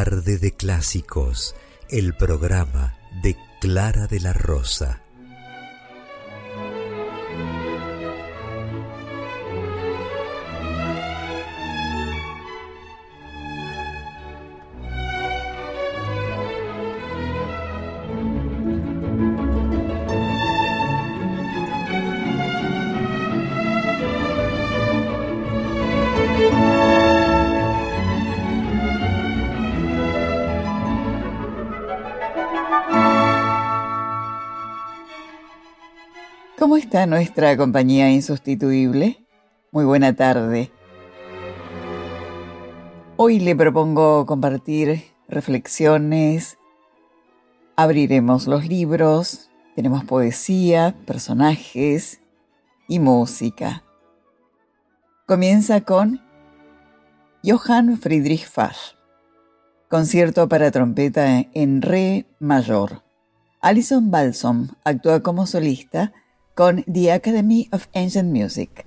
Tarde de Clásicos, el programa de Clara de la Rosa. ¿Cómo está nuestra compañía insustituible? Muy buena tarde. Hoy le propongo compartir reflexiones, abriremos los libros, tenemos poesía, personajes y música. Comienza con Johann Friedrich Bach, concierto para trompeta en re mayor. Alison Balsom actúa como solista con The Academy of Ancient Music.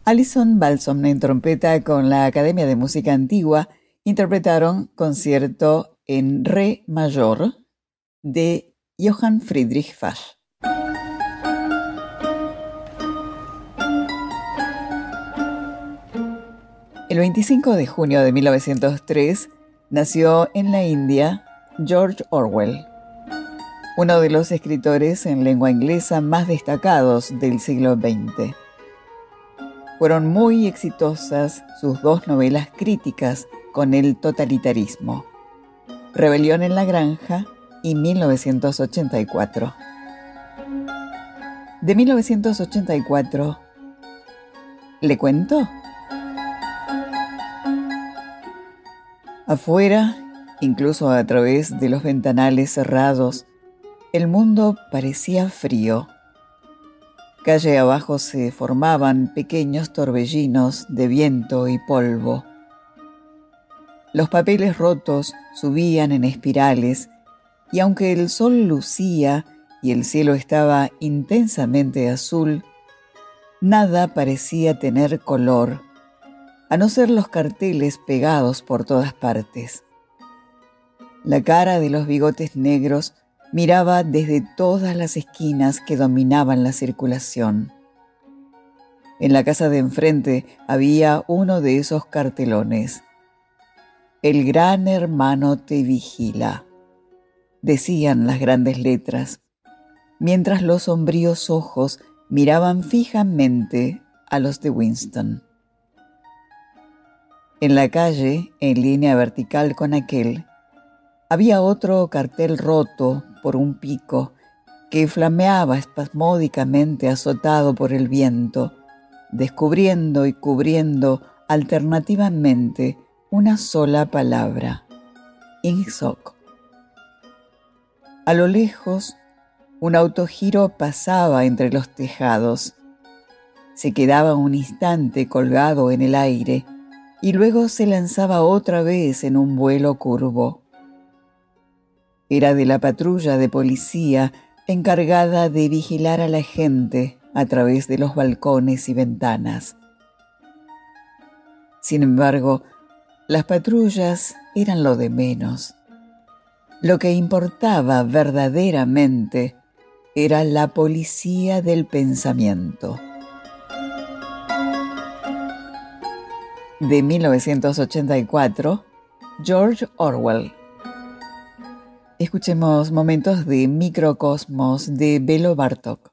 Alison Balsom en trompeta con la Academia de Música Antigua interpretaron Concierto en Re mayor de Johann Friedrich Bach. El 25 de junio de 1903 nació en la India George Orwell, uno de los escritores en lengua inglesa más destacados del siglo XX. Fueron muy exitosas sus dos novelas críticas con el totalitarismo, Rebelión en la Granja y 1984. De 1984, ¿le cuento? Afuera, incluso a través de los ventanales cerrados, el mundo parecía frío. Calle abajo se formaban pequeños torbellinos de viento y polvo. Los papeles rotos subían en espirales y aunque el sol lucía y el cielo estaba intensamente azul, nada parecía tener color, a no ser los carteles pegados por todas partes. La cara de los bigotes negros miraba desde todas las esquinas que dominaban la circulación. En la casa de enfrente había uno de esos cartelones. El gran hermano te vigila, decían las grandes letras, mientras los sombríos ojos miraban fijamente a los de Winston. En la calle, en línea vertical con aquel, había otro cartel roto por un pico que flameaba espasmódicamente azotado por el viento, descubriendo y cubriendo alternativamente una sola palabra: Ingsoc. A lo lejos, un autogiro pasaba entre los tejados. Se quedaba un instante colgado en el aire y luego se lanzaba otra vez en un vuelo curvo. Era de la patrulla de policía encargada de vigilar a la gente a través de los balcones y ventanas. Sin embargo, las patrullas eran lo de menos. Lo que importaba verdaderamente era la policía del pensamiento. De 1984, George Orwell. Escuchemos momentos de Microcosmos de Belo Bartók.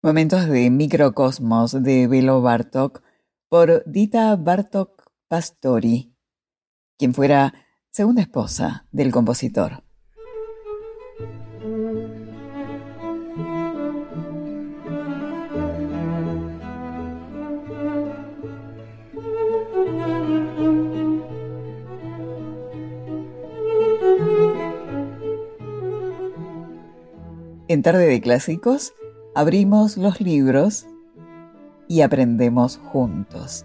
Momentos de microcosmos de Belo Bartok por Dita Bartók Pastori, quien fuera segunda esposa del compositor. En Tarde de Clásicos abrimos los libros y aprendemos juntos.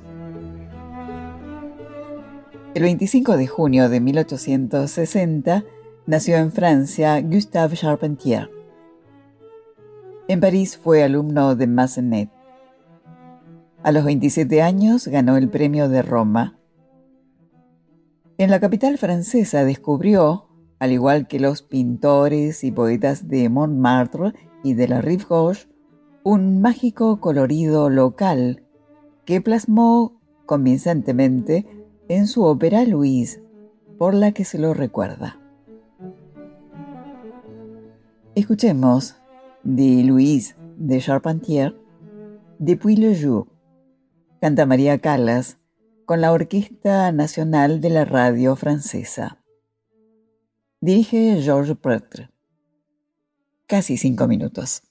El 25 de junio de 1860 nació en Francia Gustave Charpentier. En París fue alumno de Massenet. A los 27 años ganó el premio de Roma. En la capital francesa descubrió, al igual que los pintores y poetas de Montmartre y de la Rive Gauche, un mágico colorido local que plasmó convincentemente en su ópera Louise, por la que se lo recuerda. Escuchemos de Louise de Charpentier, Depuis le jour. Canta María Callas con la Orquesta Nacional de la Radio Francesa. Dirige Georges Prêtre. Casi 5 minutos.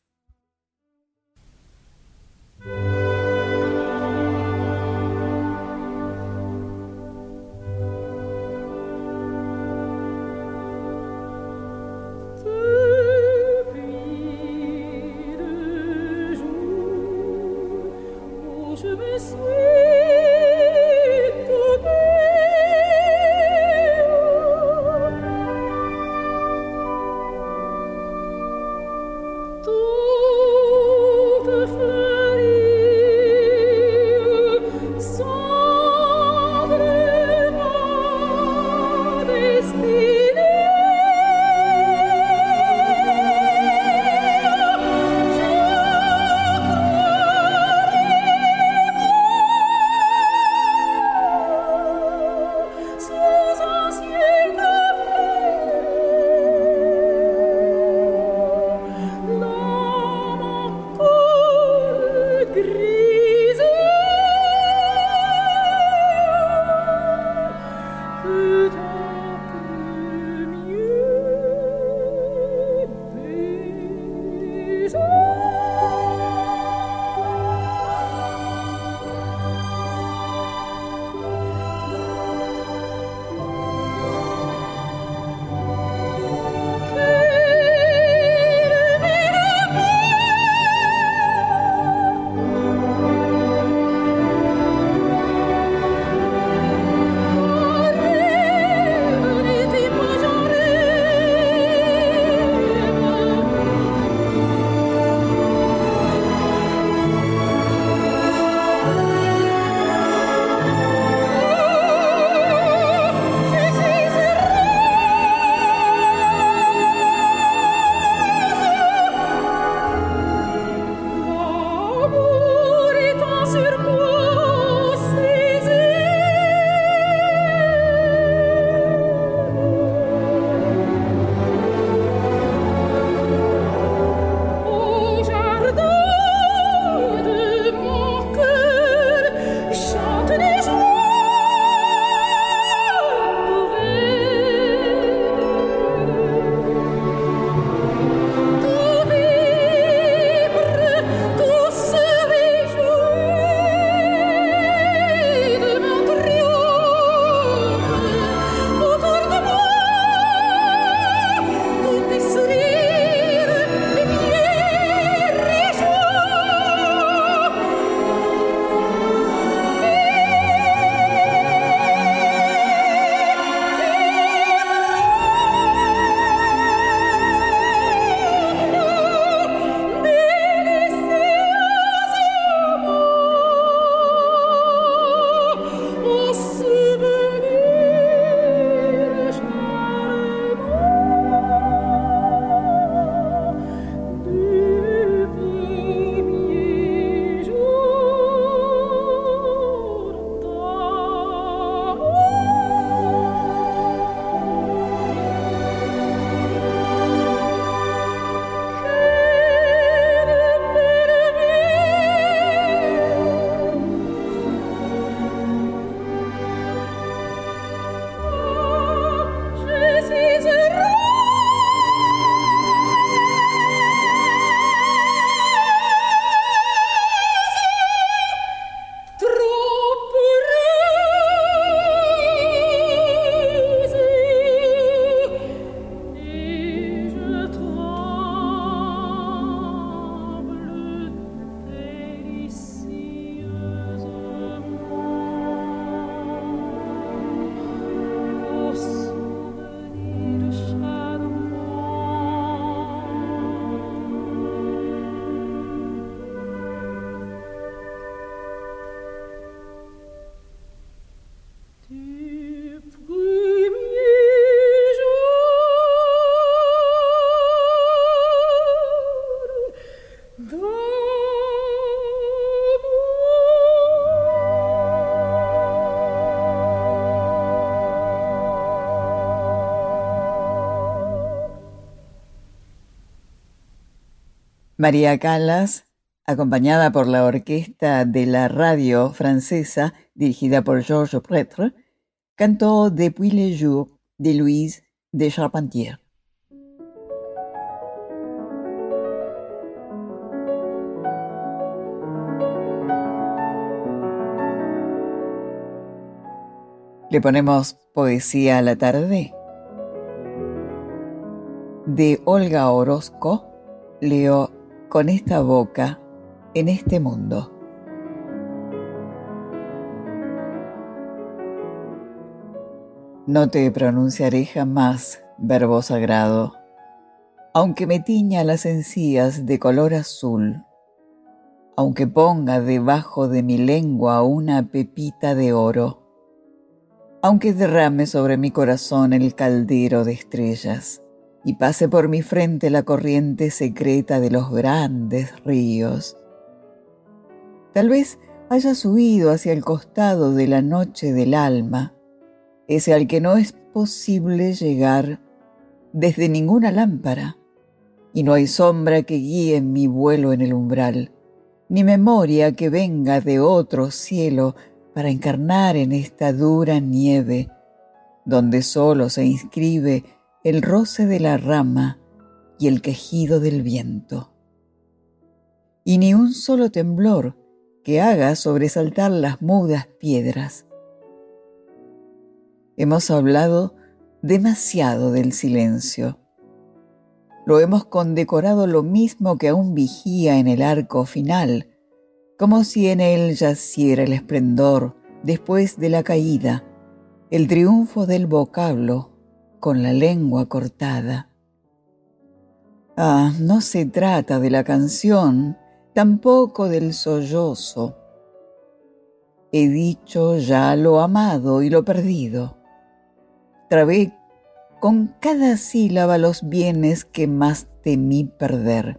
María Callas, acompañada por la orquesta de la radio francesa dirigida por Georges Prêtre, cantó Depuis les jours de Louise de Charpentier. Le ponemos poesía a la tarde. De Olga Orozco leo Con esta boca en este mundo. No te pronunciaré jamás, verbo sagrado, aunque me tiña las encías de color azul, aunque ponga debajo de mi lengua una pepita de oro, aunque derrame sobre mi corazón el caldero de estrellas y pase por mi frente la corriente secreta de los grandes ríos. Tal vez hayas huido hacia el costado de la noche del alma, ese al que no es posible llegar desde ninguna lámpara, y no hay sombra que guíe mi vuelo en el umbral, ni memoria que venga de otro cielo para encarnar en esta dura nieve, donde solo se inscribe el roce de la rama y el quejido del viento. Y ni un solo temblor que haga sobresaltar las mudas piedras. Hemos hablado demasiado del silencio. Lo hemos condecorado lo mismo que a un vigía en el arco final, como si en él yaciera el esplendor después de la caída, el triunfo del vocablo con la lengua cortada. No se trata de la canción, tampoco del sollozo. He dicho ya lo amado y lo perdido. Trabé con cada sílaba los bienes que más temí perder.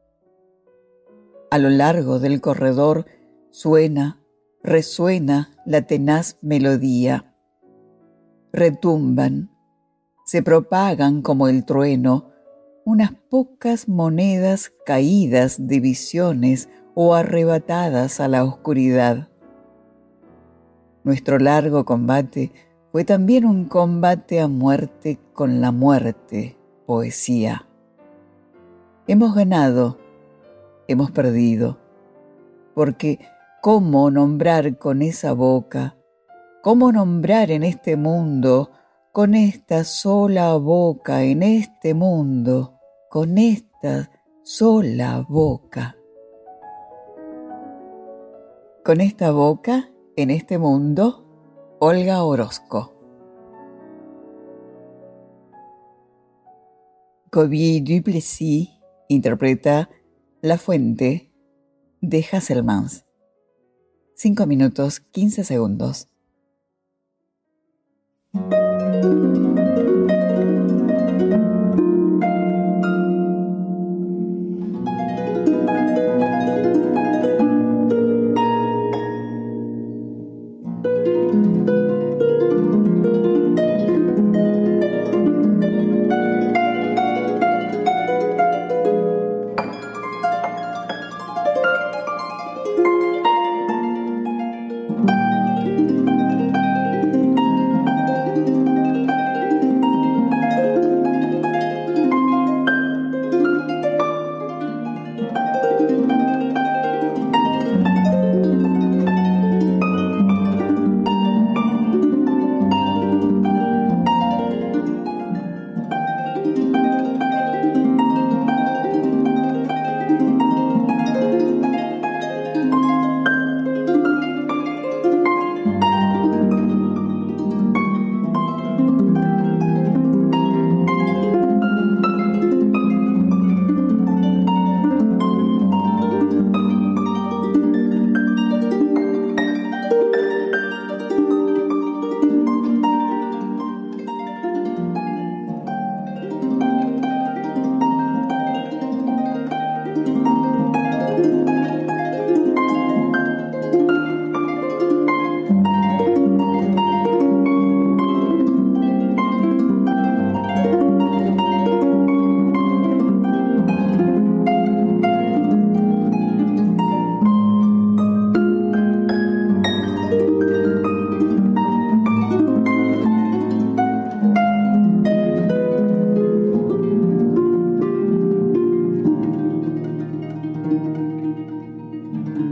A lo largo del corredor suena, resuena la tenaz melodía. Retumban, se propagan como el trueno unas pocas monedas caídas de visiones o arrebatadas a la oscuridad. Nuestro largo combate fue también un combate a muerte con la muerte, poesía. Hemos ganado, hemos perdido, porque ¿cómo nombrar con esa boca? ¿Cómo nombrar en este mundo, con esta sola boca en este mundo, con esta sola boca? Con esta boca en este mundo, Olga Orozco. Kobe Duplessis interpreta La Fuente de Hasselmans. 5 minutos 15 segundos.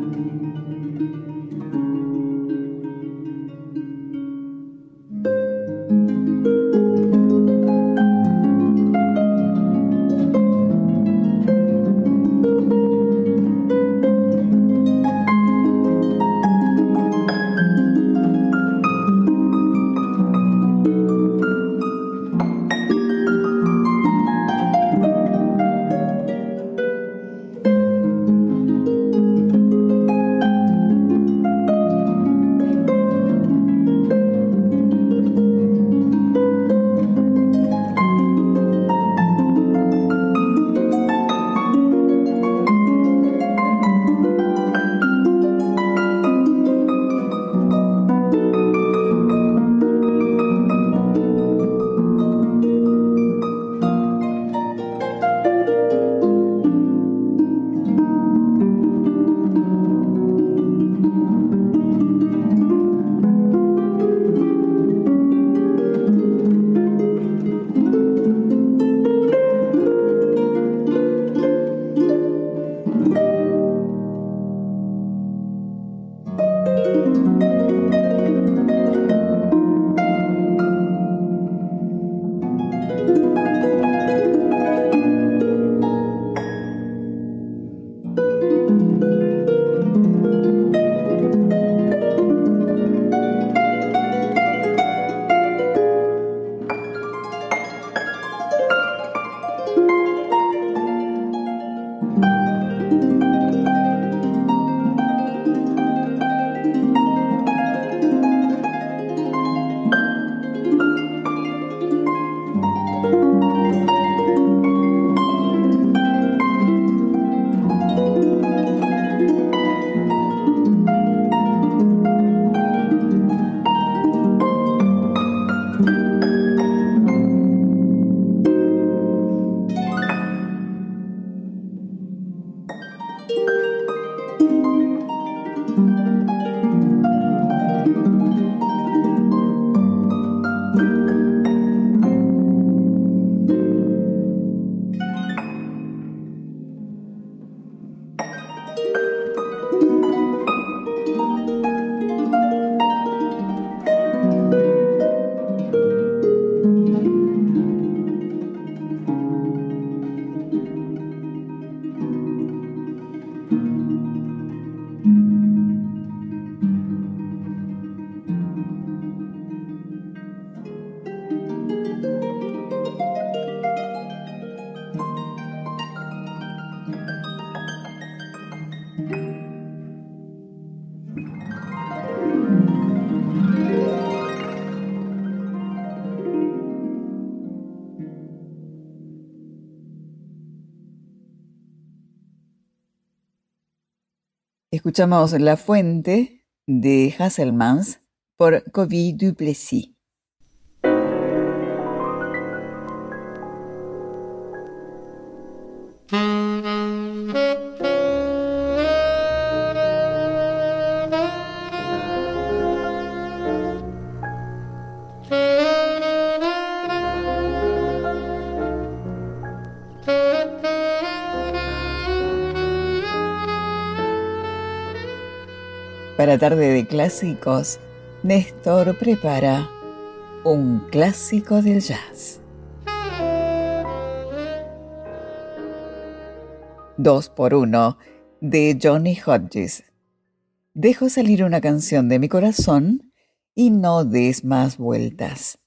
Escuchamos La Fuente de Hasselmans por Covey Duplessis. Para Tarde de Clásicos, Néstor prepara un clásico del jazz. 2x1 de Johnny Hodges. Dejo salir una canción de mi corazón y no des más vueltas.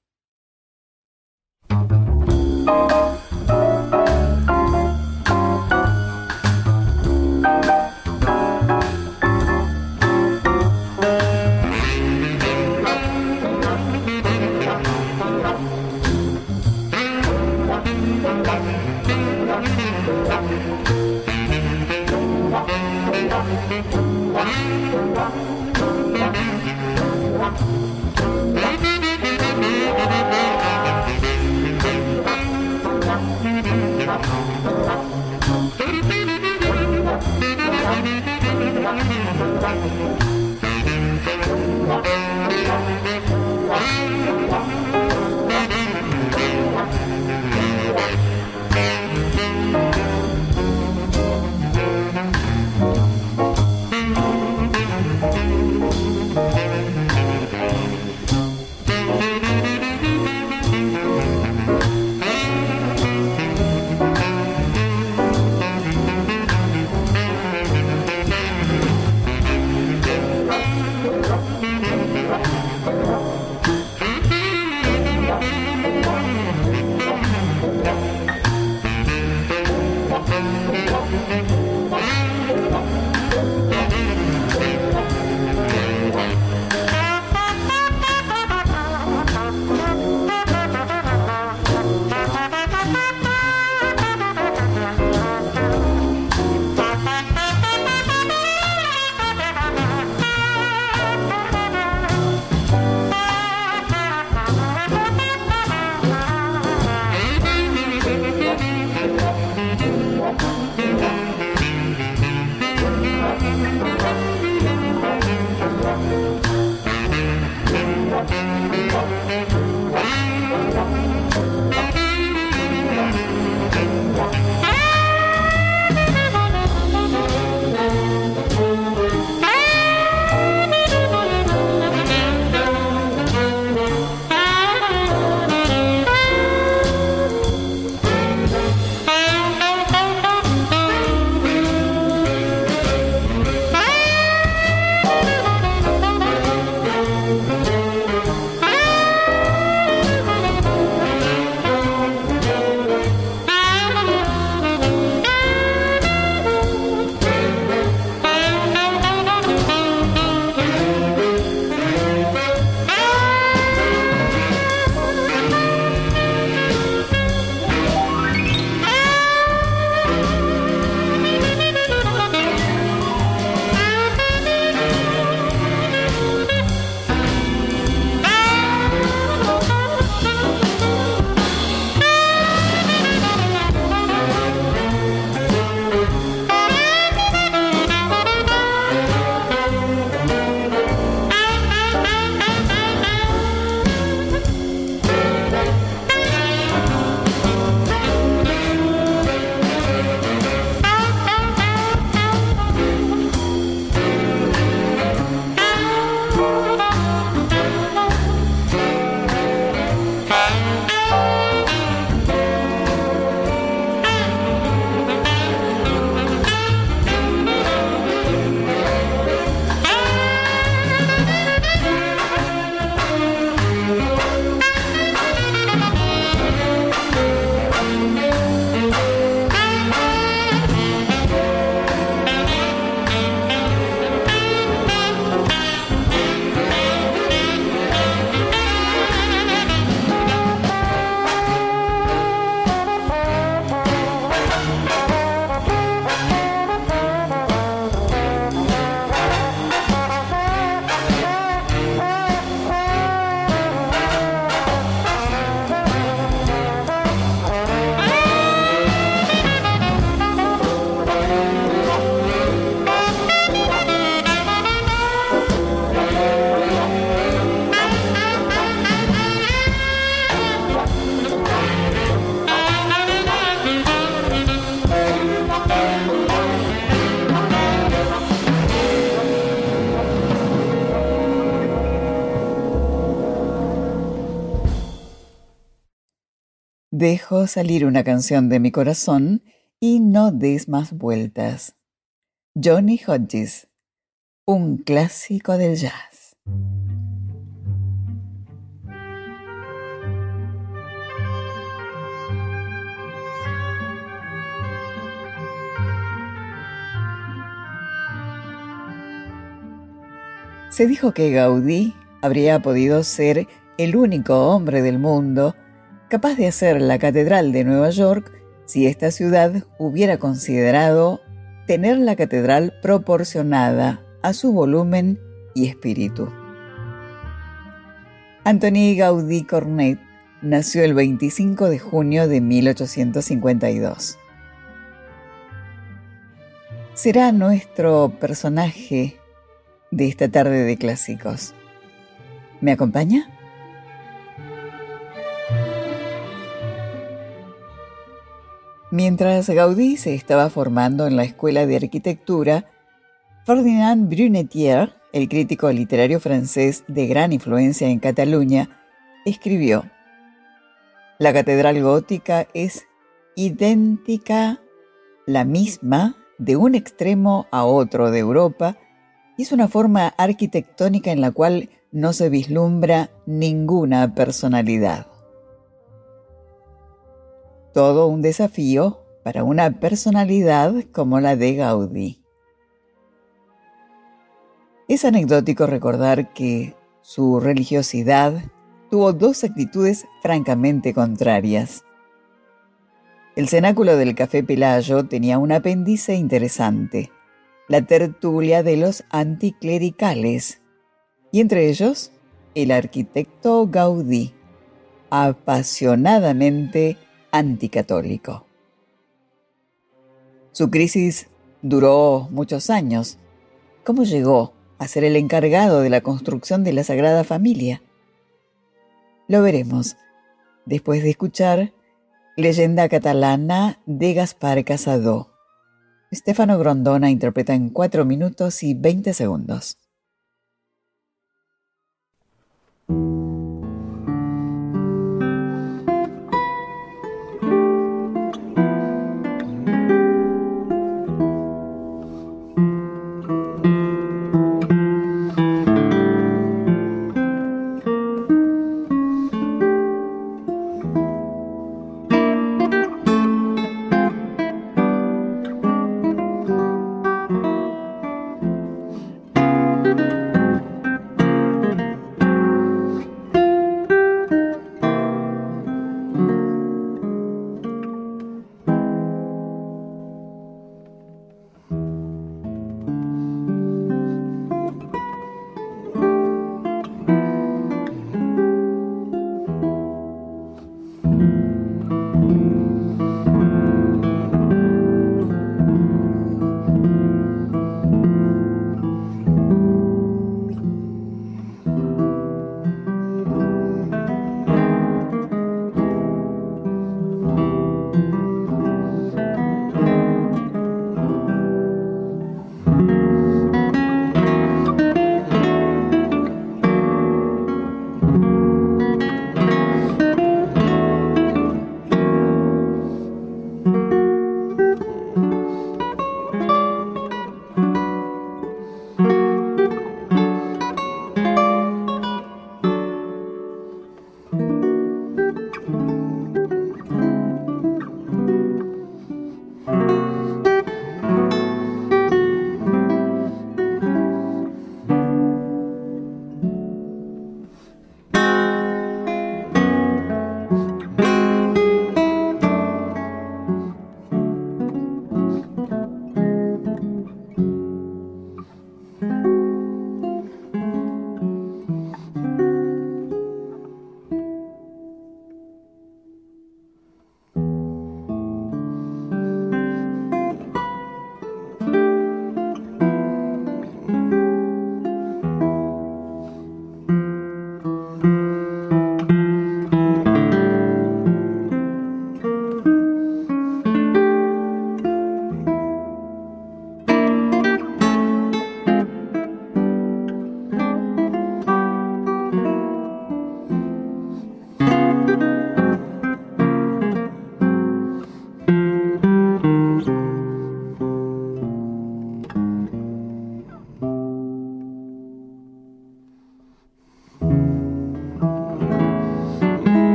Dejo salir una canción de mi corazón y no des más vueltas. Johnny Hodges, un clásico del jazz. Se dijo que Gaudí habría podido ser el único hombre del mundo capaz de hacer la Catedral de Nueva York si esta ciudad hubiera considerado tener la catedral proporcionada a su volumen y espíritu. Antoni Gaudí Cornet nació el 25 de junio de 1852. Será nuestro personaje de esta tarde de clásicos. ¿Me acompaña? Mientras Gaudí se estaba formando en la Escuela de Arquitectura, Ferdinand Brunetière, el crítico literario francés de gran influencia en Cataluña, escribió: «La catedral gótica es idéntica, la misma, de un extremo a otro de Europa, y es una forma arquitectónica en la cual no se vislumbra ninguna personalidad». Todo un desafío para una personalidad como la de Gaudí. Es anecdótico recordar que su religiosidad tuvo dos actitudes francamente contrarias. El cenáculo del Café Pelayo tenía un apéndice interesante, la tertulia de los anticlericales, y entre ellos el arquitecto Gaudí, apasionadamente anticatólico. Su crisis duró muchos años. ¿Cómo llegó a ser el encargado de la construcción de la Sagrada Familia? Lo veremos después de escuchar Leyenda catalana de Gaspar Cassadó. Stefano Grondona interpreta en 4 minutos y 20 segundos.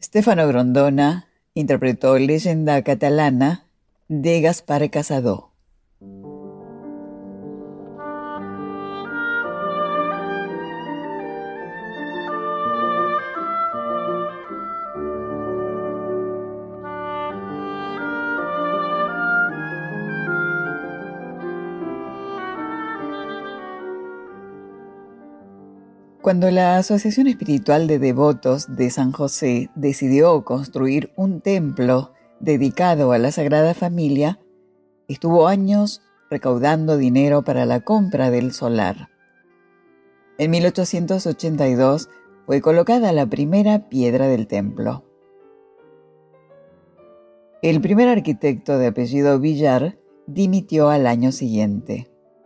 Stefano Grondona interpretó Leyenda Catalana de Gaspar Casado. Cuando la Asociación Espiritual de Devotos de San José decidió construir un templo dedicado a la Sagrada Familia, estuvo años recaudando dinero para la compra del solar. En 1882 fue colocada la primera piedra del templo. El primer arquitecto de apellido Villar dimitió al año siguiente.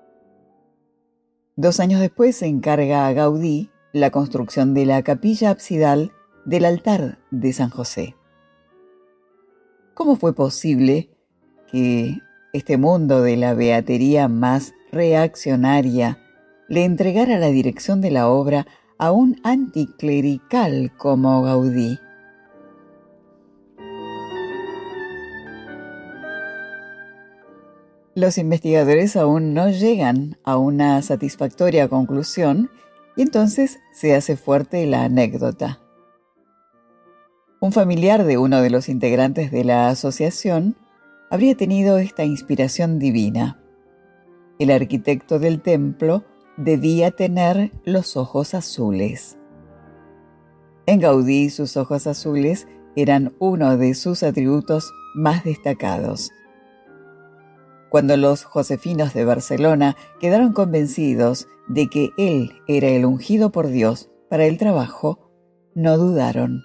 2 años después se encarga a Gaudí la construcción de la capilla absidal del altar de San José. ¿Cómo fue posible que este mundo de la beatería más reaccionaria le entregara la dirección de la obra a un anticlerical como Gaudí? Los investigadores aún no llegan a una satisfactoria conclusión y entonces se hace fuerte la anécdota. Un familiar de uno de los integrantes de la asociación habría tenido esta inspiración divina. El arquitecto del templo debía tener los ojos azules. En Gaudí, sus ojos azules eran uno de sus atributos más destacados. Cuando los josefinos de Barcelona quedaron convencidos de que él era el ungido por Dios para el trabajo, no dudaron.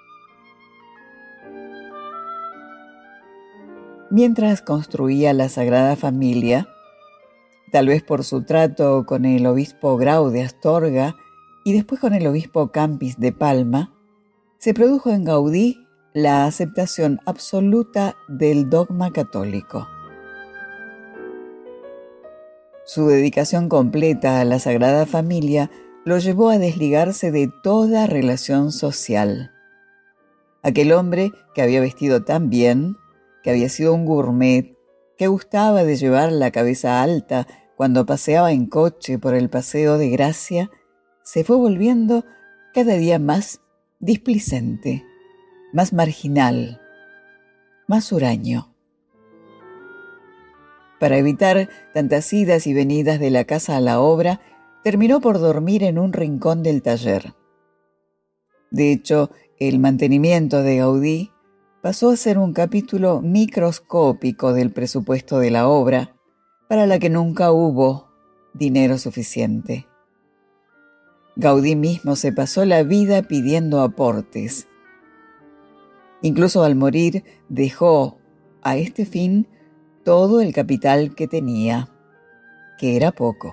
Mientras construía la Sagrada Familia, tal vez por su trato con el obispo Grau de Astorga y después con el obispo Campis de Palma, se produjo en Gaudí la aceptación absoluta del dogma católico. Su dedicación completa a la Sagrada Familia lo llevó a desligarse de toda relación social. Aquel hombre que había vestido tan bien, que había sido un gourmet, que gustaba de llevar la cabeza alta cuando paseaba en coche por el Paseo de Gracia, se fue volviendo cada día más displicente, más marginal, más huraño. Para evitar tantas idas y venidas de la casa a la obra, terminó por dormir en un rincón del taller. De hecho, el mantenimiento de Gaudí pasó a ser un capítulo microscópico del presupuesto de la obra, para la que nunca hubo dinero suficiente. Gaudí mismo se pasó la vida pidiendo aportes. Incluso al morir dejó a este fin todo el capital que tenía, que era poco.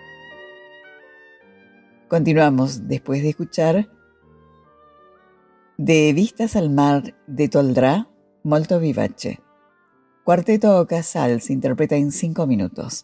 Continuamos después de escuchar De Vistas al Mar de Toldrà, molto vivace. Cuarteto Casal se interpreta en 5 minutos.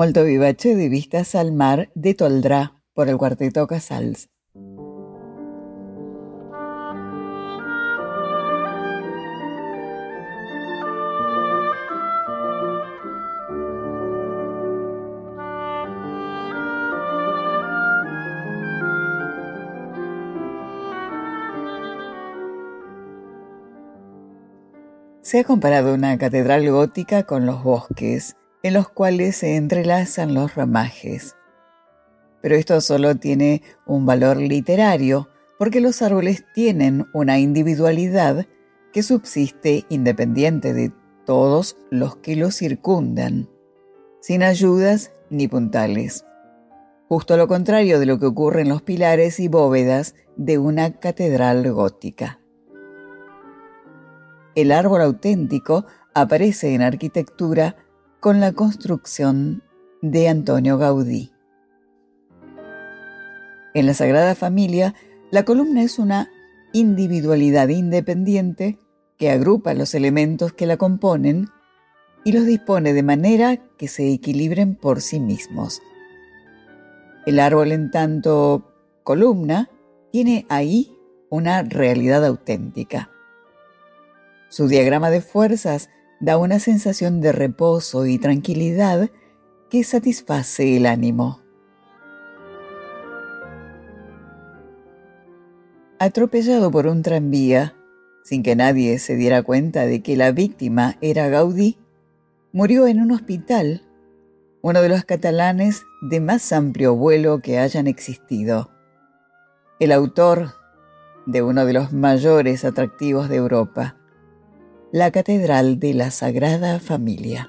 Molto vivace de Vistas al Mar de Toldrá por el Cuarteto Casals. Se ha comparado una catedral gótica con los bosques, en los cuales se entrelazan los ramajes. Pero esto solo tiene un valor literario, porque los árboles tienen una individualidad que subsiste independiente de todos los que los circundan, sin ayudas ni puntales. Justo lo contrario de lo que ocurre en los pilares y bóvedas de una catedral gótica. El árbol auténtico aparece en arquitectura con la construcción de Antonio Gaudí. En la Sagrada Familia, la columna es una individualidad independiente que agrupa los elementos que la componen y los dispone de manera que se equilibren por sí mismos. El árbol, en tanto columna, tiene ahí una realidad auténtica. Su diagrama de fuerzas da una sensación de reposo y tranquilidad que satisface el ánimo. Atropellado por un tranvía, sin que nadie se diera cuenta de que la víctima era Gaudí, murió en un hospital, uno de los catalanes de más amplio vuelo que hayan existido. El autor de uno de los mayores atractivos de Europa, la Catedral de la Sagrada Familia.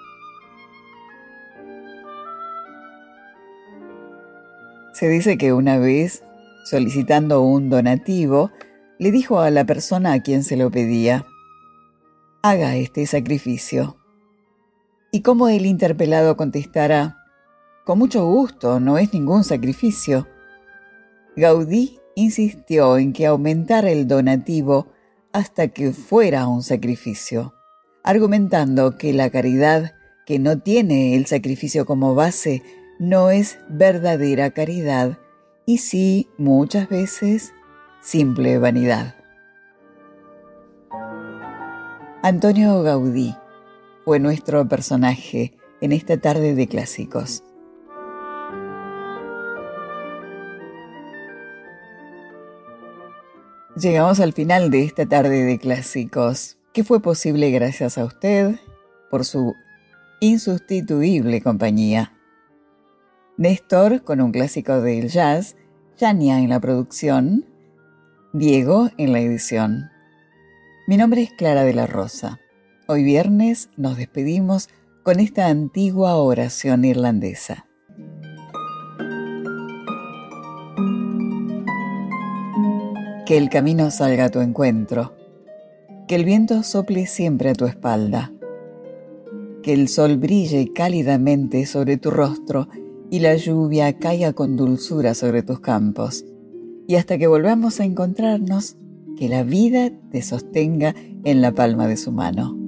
Se dice que una vez, solicitando un donativo, le dijo a la persona a quien se lo pedía: haga este sacrificio. Y como el interpelado contestara: con mucho gusto, no es ningún sacrificio, Gaudí insistió en que aumentara el donativo hasta que fuera un sacrificio, argumentando que la caridad que no tiene el sacrificio como base no es verdadera caridad y sí, muchas veces, simple vanidad. Antonio Gaudí fue nuestro personaje en esta tarde de clásicos. Llegamos al final de esta tarde de clásicos, que fue posible gracias a usted por su insustituible compañía. Néstor con un clásico del jazz, Yania en la producción, Diego en la edición. Mi nombre es Clara de la Rosa. Hoy viernes nos despedimos con esta antigua oración irlandesa. Que el camino salga a tu encuentro, que el viento sople siempre a tu espalda, que el sol brille cálidamente sobre tu rostro y la lluvia caiga con dulzura sobre tus campos, y hasta que volvamos a encontrarnos, que la vida te sostenga en la palma de su mano.